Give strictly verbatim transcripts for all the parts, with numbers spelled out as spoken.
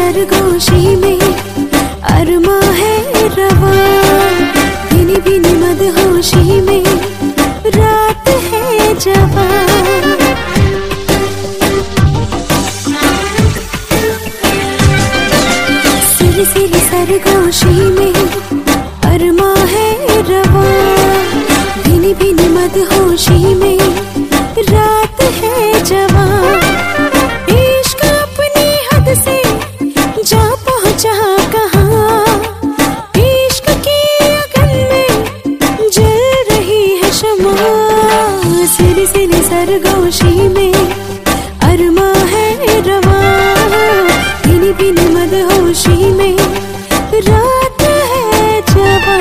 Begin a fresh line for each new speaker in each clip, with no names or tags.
सरगोशी में अरमा है रवा, भिनी भिनी मदहोशी में रात है जवा। सिर सिर सरगोशी में अरमा है रवा, भिनी भिनी मदहोशी में रात है जवा। इश्क अपनी हद से जा पहुंचा कहाँ, इश्क की अगन में जल रही है शमा। सिर सिर सरगोशी में अरमा है रवा, भिनी भिनी मदहोशी में रात है जवा।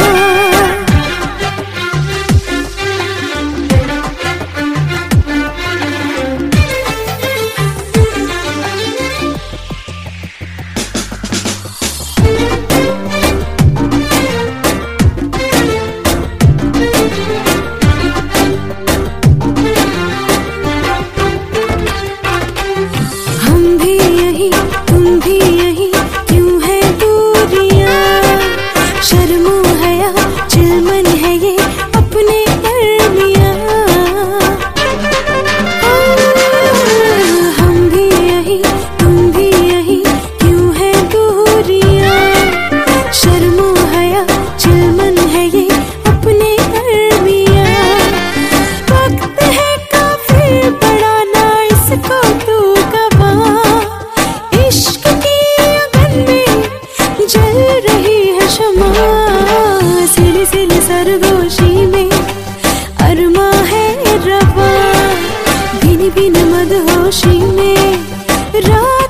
तुम भी यही क्यों है दूरियां, शर्मो है या चिलमन है ये अपने दरमियां। हम भी यही तुम भी यही क्यों है दूरियां, शर्मो है या चिलमन है ये अपने दरमियां। वक्त है काफिर बढ़ाना इसको तू कबा, इश्क की अगन में जल रही है शमा। सिल सिल सरगोशी में अरमा है रवा, भिनी भिनी मदहोशी में रात